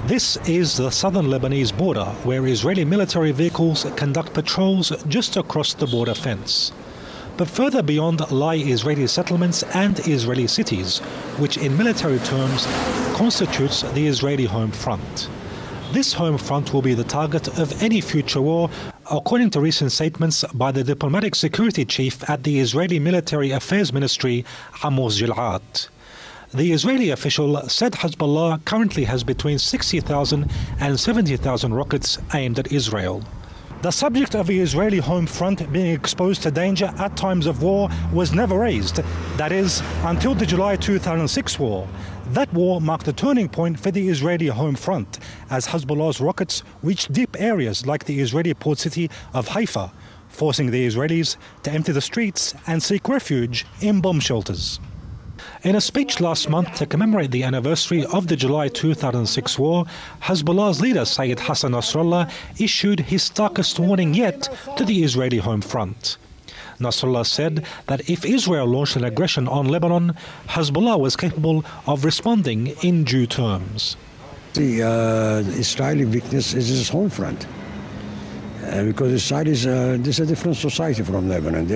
This is the southern Lebanese border, where Israeli military vehicles conduct patrols just across the border fence. But further beyond lie Israeli settlements and Israeli cities, which in military terms constitutes the Israeli home front. This home front will be the target of any future war, according to recent statements by the diplomatic security chief at the Israeli Military Affairs Ministry, Amos Gil'ad. The Israeli official said Hezbollah currently has between 60,000 and 70,000 rockets aimed at Israel. The subject of the Israeli home front being exposed to danger at times of war was never raised. That is, until the July 2006 war. That war marked a turning point for the Israeli home front, as Hezbollah's rockets reached deep areas like the Israeli port city of Haifa, forcing the Israelis to empty the streets and seek refuge in bomb shelters. In a speech last month to commemorate the anniversary of the July 2006 war, Hezbollah's leader Sayyid Hassan Nasrallah issued his starkest warning yet to the Israeli home front. Nasrallah said that if Israel launched an aggression on Lebanon, Hezbollah was capable of responding in due terms. The Israeli weakness is its home front, because Israel is a different society from Lebanon.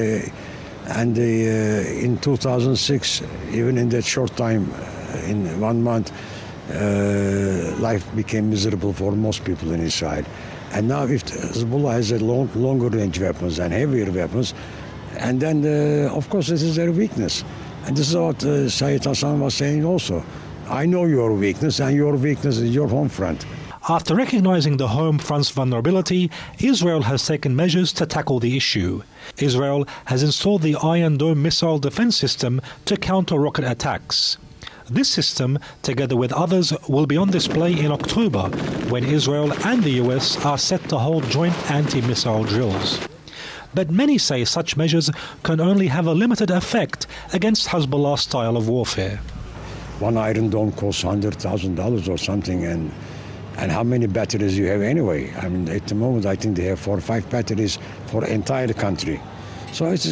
In 2006, even in that short time, in 1 month, life became miserable for most people in Israel. And now if Hezbollah has a longer range weapons and heavier weapons, and then of course this is their weakness. And this is what Sayyid Hassan was saying also. I know your weakness, and your weakness is your home front. After recognizing the home front's vulnerability, Israel has taken measures to tackle the issue. Israel has installed the Iron Dome missile defense system to counter rocket attacks. This system, together with others, will be on display in October, when Israel and the US are set to hold joint anti-missile drills. But many say such measures can only have a limited effect against Hezbollah's style of warfare. One Iron Dome costs $100,000 or something, and how many batteries you have anyway? I mean, at the moment, I think they have 4 or 5 batteries for the entire country. So it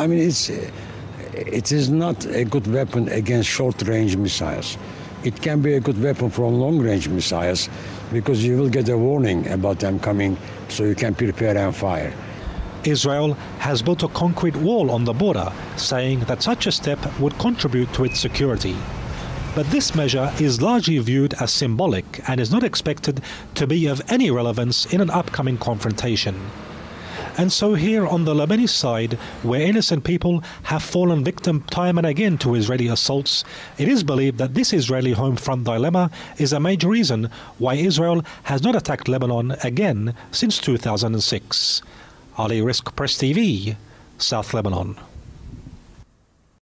is not a good weapon against short-range missiles. It can be a good weapon for long-range missiles, because you will get a warning about them coming, so you can prepare and fire. Israel has built a concrete wall on the border, saying that such a step would contribute to its security. But this measure is largely viewed as symbolic and is not expected to be of any relevance in an upcoming confrontation. And so here on the Lebanese side, where innocent people have fallen victim time and again to Israeli assaults, it is believed that this Israeli home front dilemma is a major reason why Israel has not attacked Lebanon again since 2006. Ali Risk, Press TV, South Lebanon.